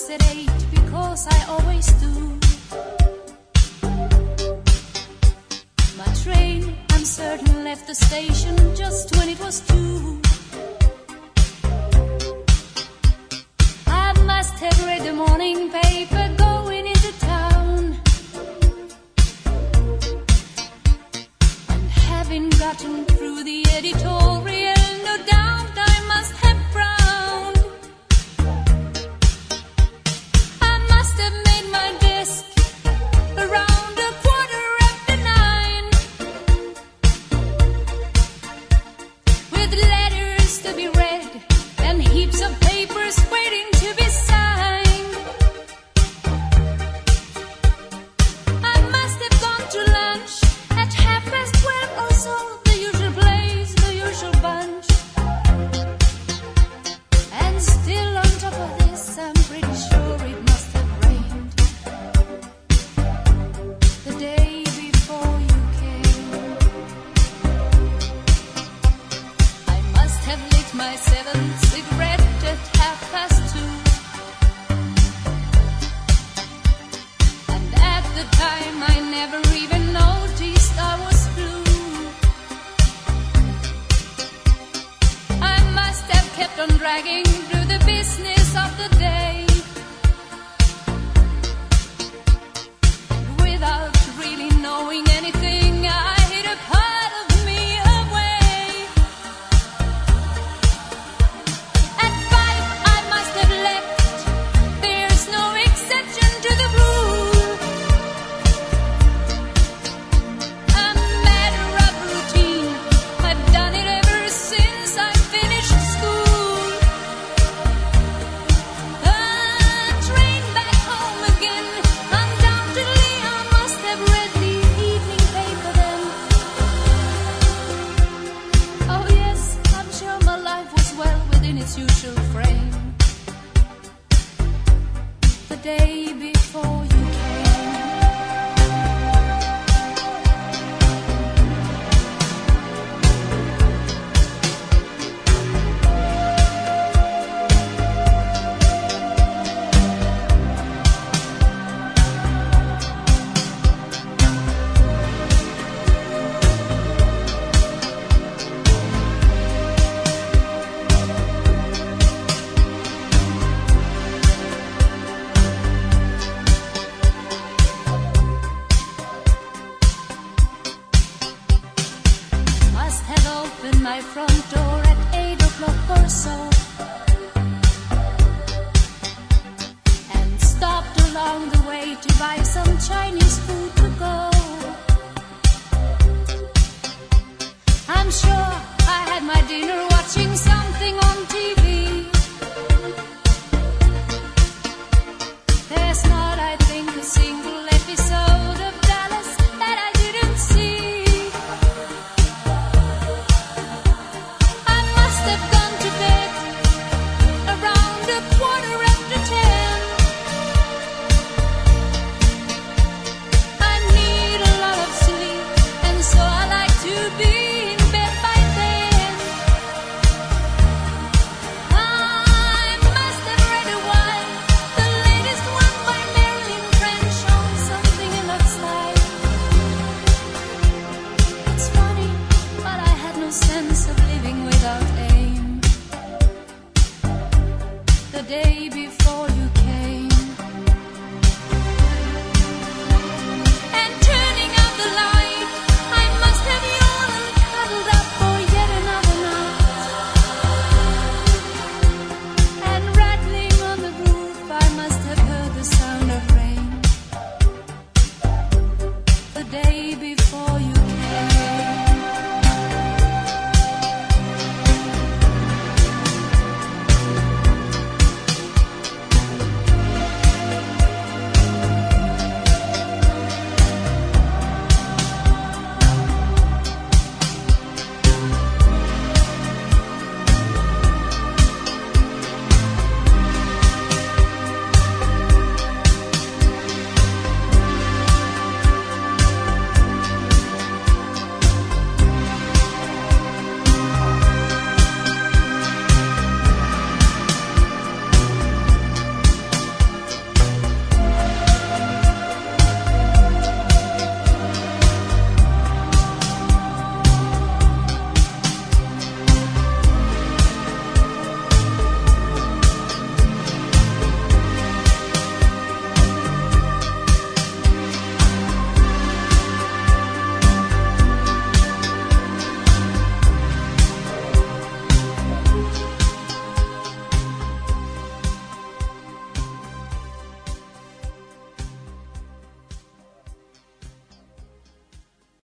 bus at 8 because I always do. My train, I'm certain, left the station just when it was 2. I must have read the morning paper going into town, and having gotten through the editorial, no doubt I must have frowned. I must have made my desk around 9:15, with letters to be read and heaps of papers waiting to be signed. I must have gone to lunch at 12:30 or so, the usual place, the usual bunch. And still on top of this, I'm pretty sure it must have rained the day before you came. I must have lit my 7th cigarette at 2:30. And at the time I never even noticed I was blue. I must have kept on dragging through the business of the day, without really knowing anything. I hid a part of me away. At 5 I must have left. There's no exception to the rule. A matter of routine, I've done it ever since I finished school. The train back home again, undoubtedly I must have read the evening paper then. Oh yes, I'm sure my life was well within its usual frame the day before you came. Must have opened my front door at 8:00 or so, and stopped along the way to buy some Chinese food to go. I'm sure I had my dinner watching something on TV. There's not, I think, a single episode of Dallas that I didn't see. I must have gone to bed around 10:15. I need a lot of sleep, and so I like to be in bed by then. I must have read a while, the latest one by Marilyn French, on something in that style. It's funny, but I had no sense of living without aim the day before you came. And turning out the light, I must have yawned and cuddled up for yet another night. And rattling on the roof, I must have heard the sound of rain the day before